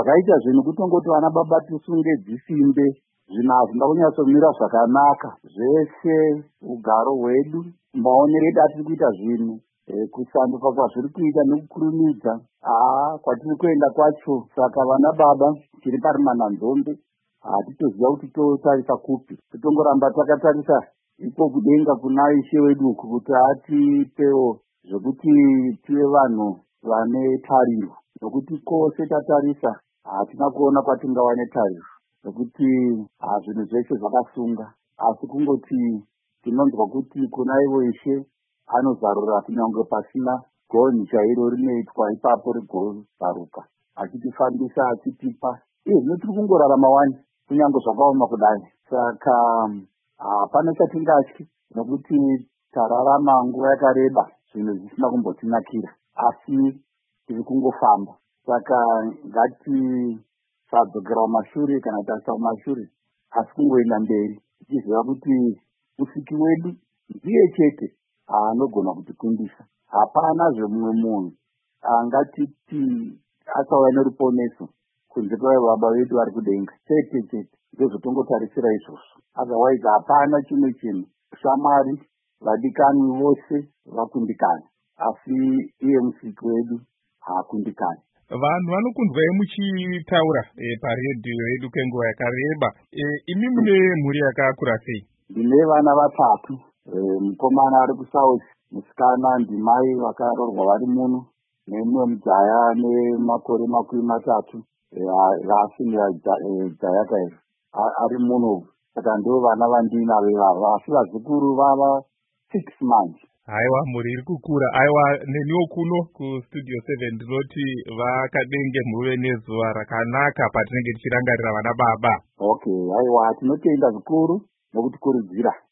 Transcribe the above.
zvakaita zvinhu kutongoti vana baba tisunge dzisimbe, zvinhu hazvina kunyatsomira zvakanaka. Zvese ugaro hwedu, maonero edu atiri kuita zvinhu, kusanduka kwazviri kuita nekukurumidza kwatiri kuenda kwacho. Saka vana baba tiri parimananzombe, hatitoziva kuti totarisa kupi. Totongoramba takatarisa iko kudenga kuna Ishe wedu uku kuti atipewo zvokuti tive vanhu vane tariro, nokuti kose tatarisa hatina kuona kwatingawane tariro, nokuti zvinhu zvese zvakasunga. Asi kungoti tinonzwa kuti kuna ivo Ishe anozarura kunyange pasina gonhi chairo rinoitwa, ipapo rigozaruka, achitifambisa, achitipa. Zvino tiri kungorarama wani kunyange zvakaoma kudai. Saka hapana chatingatyi, nokuti tararama nguva yakareba zvinhu zvisina kumbotinakira, asi tiri kungofamba. Saka ngatisadzokera kumashure kana tarisa kumashure, asi kungoenda mberi tichiziva kuti Musiki wedu ndiye chete anogona kutikundisa. Hapana zvemumwe munhu angatiti akauya neruponeso kunze kwaivo baba vedu vari kudenga. Chete ndozvotongotarisira izvozvo. Otherwise hapana chimwe chinhu. Shamwari vadikani vose vakundikana, asi iye Musiki wedu haakundikani. Vanhu vanokundwai muchitaura paredhiyo yedu kwenguva yakareba. Imi mune mhuri yakakura sei? Ndine vana vatatu, mukomana ari kuSouth, musikana ndimai vakarorwa vari muno, nemumwe mujaya nemakore 30, raasindira jaya kairi ari muno. Saka ndo vana vandinavo ivavo, asi vazukuru vava 6 months. Haiwa, muri iri kukura. Aiwa, neniwo kuno kustudio 7 ndinoti vakadenge muve nezuva rakanaka patinenge tichirangarira vana baba. Okay, haiwa, tinotenda zvikuru nokutikurudzira.